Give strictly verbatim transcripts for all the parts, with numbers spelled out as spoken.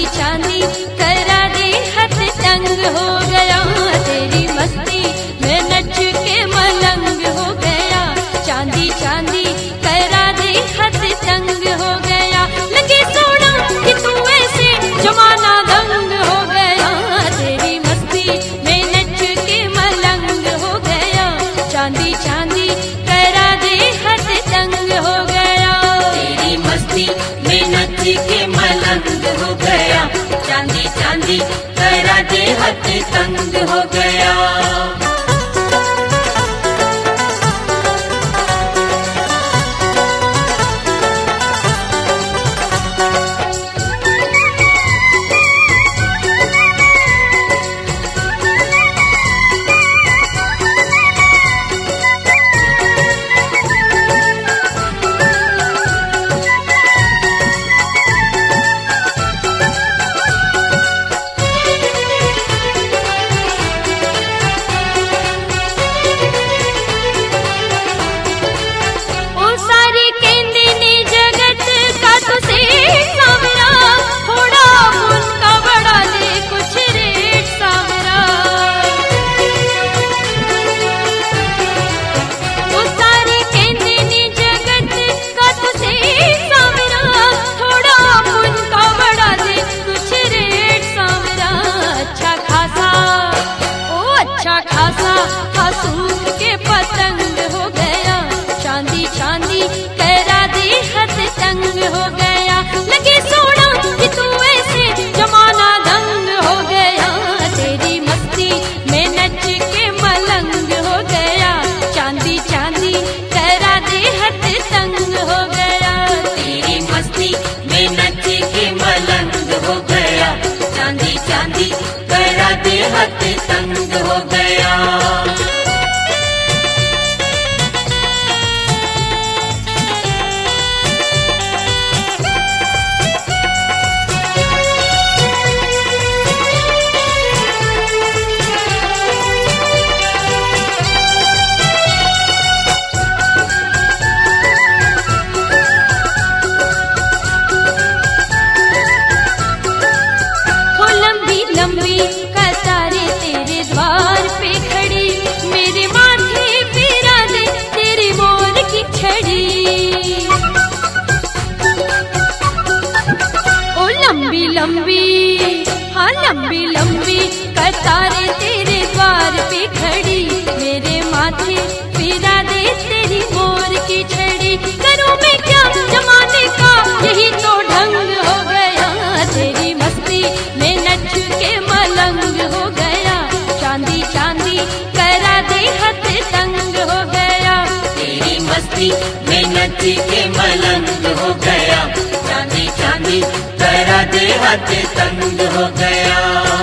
चांदी करा दे हाथ तंग हो गया, तेरी मस्ती में नच के मलंग हो गया। चांदी चांदी करा दे हाथ तंग हो गया, लगे सोना कि तू ऐसे जमाना दंग हो गया। तेरी मस्ती में नच के मलंग हो गया, चांदी चांदी करा दे हाथ तंग हो गया। तेरी मस्ती में नच के मलंग हो गया, चांदी चांदी करा दे हाथ तंग हो गया। करा दे हाथ तंग हो गया। लंबी कतारें तेरे द्वार पे खड़ी, मेरे माथे फिरा दे तेरी मोर की छड़ी। ओ लंबी लंबी हाँ लंबी लंबी कतारें तेरे द्वार पे खड़ी, मेरे माथे फिरा दे तेरी मोर की छड़ी। करूँ मैं क्या जमाने का यही तो ढंग हो गया, तेरी मस्ती में नच के मलंग हो गया। चांदी चांदी करा दे हाथ तंग हो गया, तेरी मस्ती में नच के मलंग हो गया। चांदी चांदी करा दे हाथ तंग हो गया।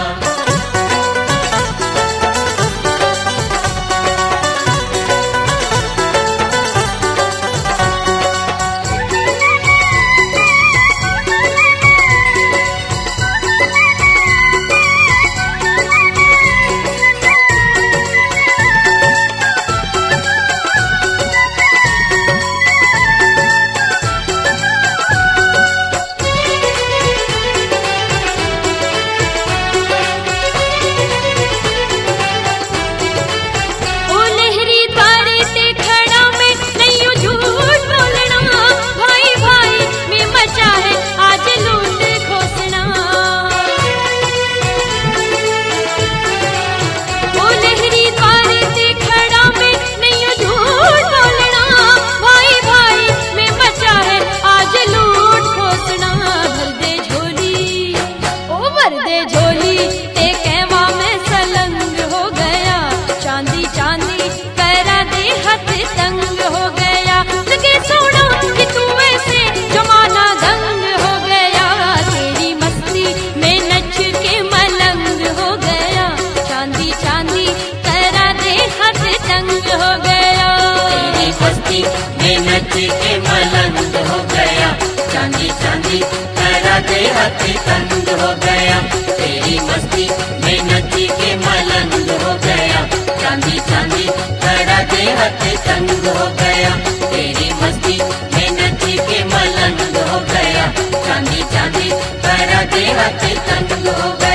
में नच के मलंग हो गया, चांदी चांदी करा दे हाथ तंग हो गया। तेरी मस्ती में नच के मलंग हो गया, चांदी चांदी करा दे हाथ तंग हो गया। तेरी मस्ती में नच के मलंग हो गया, चांदी चांदी करा दे हथ तंग हो गया।